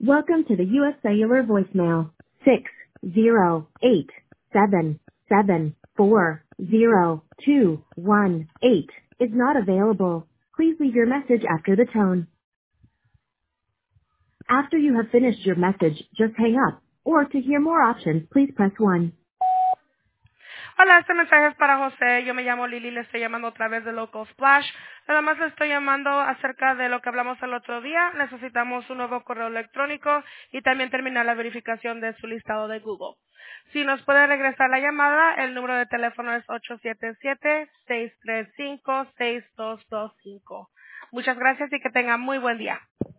Welcome to the U.S. Cellular voicemail. 608-774-0218 is not available. Please leave your message after the tone. After you have finished your message, just hang up. Or to hear more options, please press 1. Hola, este mensaje es para José. Yo me llamo Lili, le estoy llamando otra vez de Local Splash. Nada más le estoy llamando acerca de lo que hablamos el otro día. Necesitamos un nuevo correo electrónico y también terminar la verificación de su listado de Google. Si nos puede regresar la llamada, el número de teléfono es 877-635-6225. Muchas gracias y que tenga muy buen día.